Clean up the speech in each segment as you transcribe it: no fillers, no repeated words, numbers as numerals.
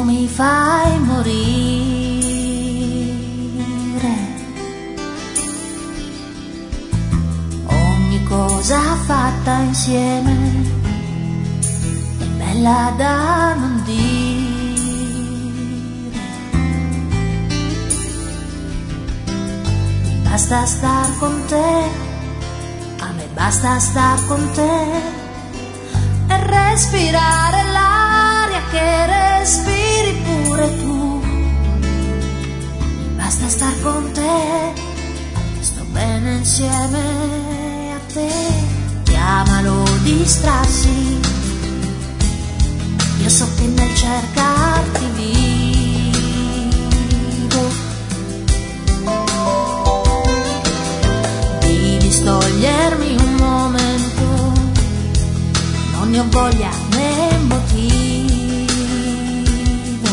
mi fai morire. Ogni cosa fatta insieme è bella da non dire. Mi basta star con te, a me basta star con te e respirare l'aria che respiri pure tu. Mi basta star con te, sto bene insieme a te. Chiamalo distrarsi, io so che nel cercarti vivo. Devi togliermi un momento, non ne ho voglia né motivo.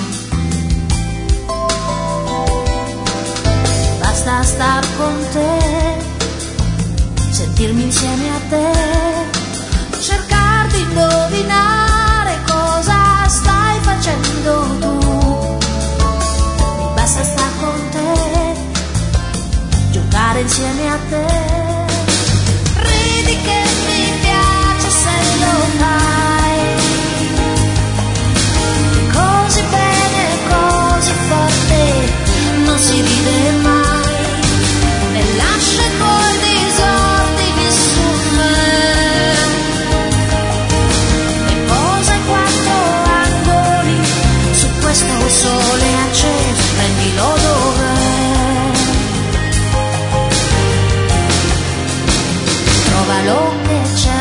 Basta star con te, sentirmi insieme a te, cercare di indovinare cosa stai facendo tu. Mi basta star con te, giocare insieme a te. Ridi che mi piace se lo fai così bene, così forte, non si ride mai e lascia i tuoi disordini su me e posa in quattro angoli su questo sole acceso, prendilo dove trovalo che c'è.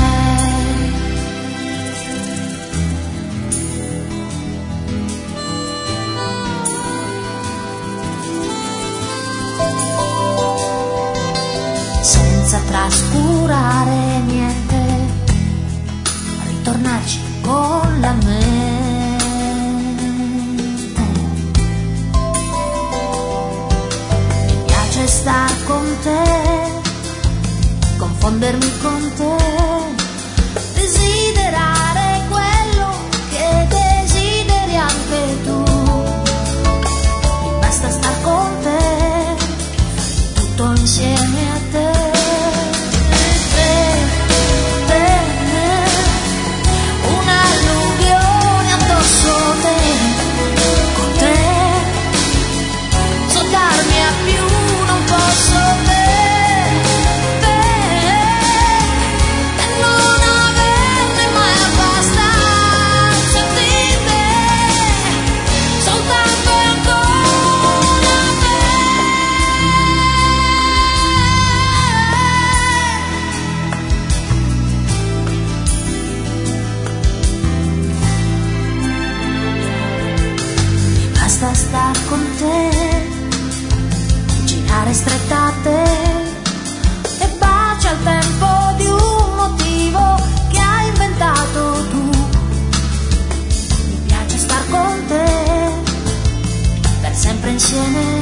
Senza trascurare niente, ritornarci con la mente. Mi piace star con te, confondermi con te, desiderare quello che desideri anche tu. Mi basta star con te, tutto insieme a te. Un'alluvione addosso te, con te, soltarmi a più non posso te. Basta star con te, girare stretta a te e bacia il tempo di un motivo che hai inventato tu. Mi piace star con te, per sempre insieme